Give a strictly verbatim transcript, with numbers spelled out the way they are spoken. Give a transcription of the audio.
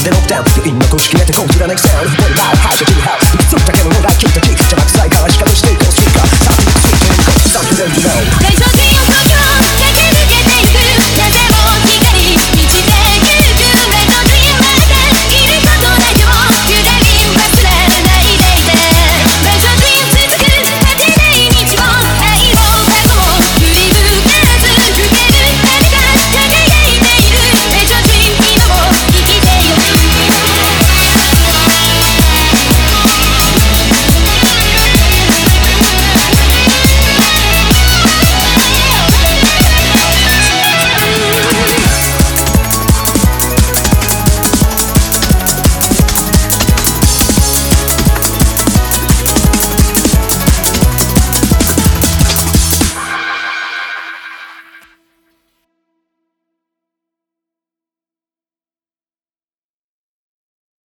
でノックダウン余韻の公式決めてこじらないサウンドボリバーハウスジーハウスいくつだけのものが聞いたき邪魔くさいから光していこうスピーカーさあスイッチにゴーサンプレイトノー